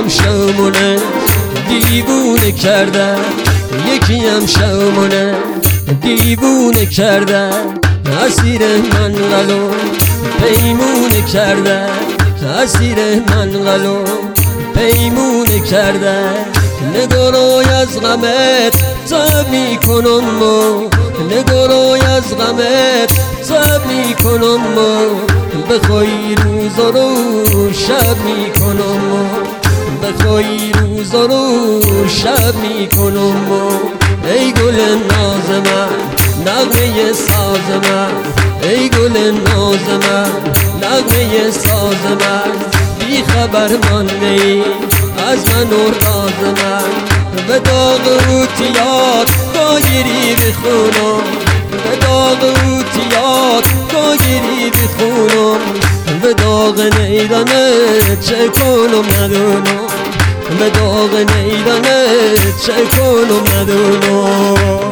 هم شامونه دیوونه کردن، یکی هم شامونه دیوونه کردن، اسیر من قلو پیمونه کردن، اسیر من قلو پیمونه کردن. نگارای از غمت تب میکنم ما، نگارای از غمت تب میکنم ما، بخوای روزا رو شب میکنم ما، بخوای روزا رو شب میکنم ما. ای گل ناز من نغمه ساز من، ای گل ناز من نغمه ساز من، بی خبر مانده از من و راز من. به داغ اوتیات گاگیری بخونم، به داغ اوتیات گاگیری بخونم، به داغ نیدانه چه کنم ندونم، به داغ نیدانه چه کنم ندونم.